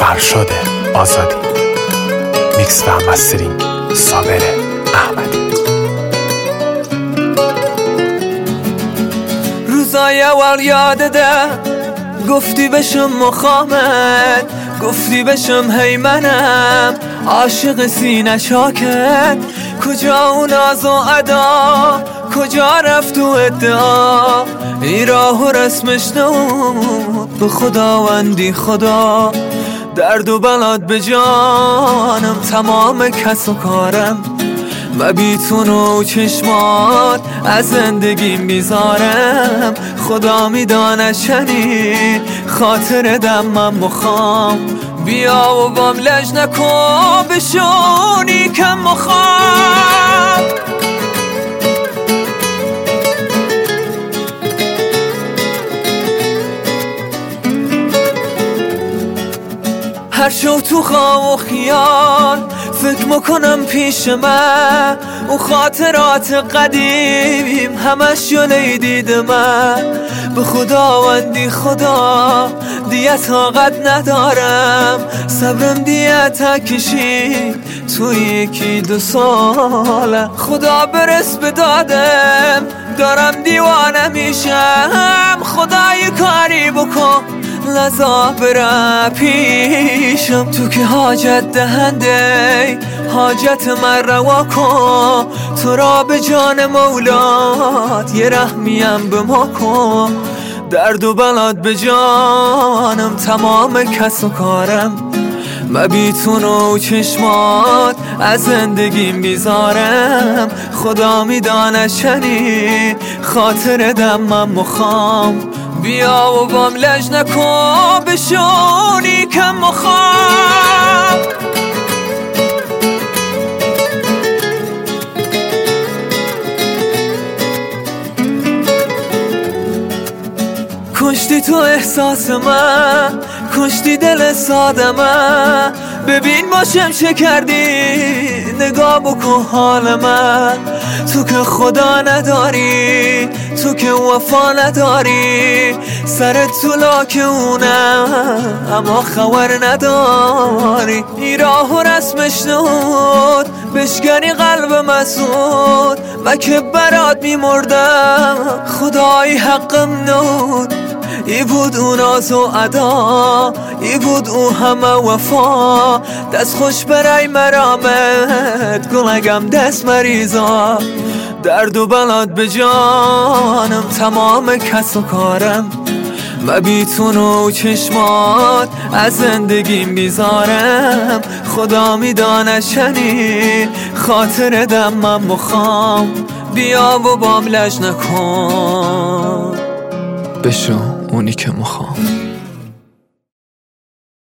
فرشاد آزادی، میکس و مسترینگ صابر احمدی. روزای اول یادته گفتی بشم مخامت، گفتی بشم هیمنم عاشق سینه شاکت. کجا اون ناز و ادا، کجا رفت و ادعا، ای راه و رسمش نمود به خداوندی خدا. درد و بلاد به جانم، تمام کس و کارم، و بیتون و چشمات از زندگیم بیزارم. خدا میدانه شنی خاطر دمم مخام، بیا و بام لج نکن بشونی کم مخام. هر شو تو خواب و خیال فکر میکنم پیش من، اون خاطرات قدیمیم همش جلوی دید من. به خداوندی خدا دیگه طاقت ندارم، صبرم دیگه کشید تو یکی دو ساله. خدا برس به دادم، دارم دیوانه میشم، خدای کاری بکن لذا برم پیشم. تو که حاجت دهنده حاجت من روا کن، تو را به جان مولات یه رحمیم به ما کن. درد و بلاد به جانم، تمام کس و کارم، و بیتون و چشمات از زندگیم بیزارم. خدا میدانه شنی خاطر دمم مخام، بیا و بام لج نکن بشونی کم مخام. کشتی تو احساس من، کشتی دل ساده من، ببین باشم چه کردی، نگاه بکن حال من. تو که خدا نداری، تو که وفا نداری، سرت تو لاک اونم اما خبر نداری. این راه و رسمش نود بشکنی قلب مسعود، و که برات میمردم خدای حقم نود. ای بود اون ناز و ادا، ای بود او همه وفا، دست خوش برای مرامت گلگم دست مریضا. درد و بلاد به جانم، تمام کس و کارم، و بیتون و چشمات از زندگیم بیزارم. خدا میدانه شنی خاطر دمم مخام، بیا و بام لج نکن بشو اونی که مخوام.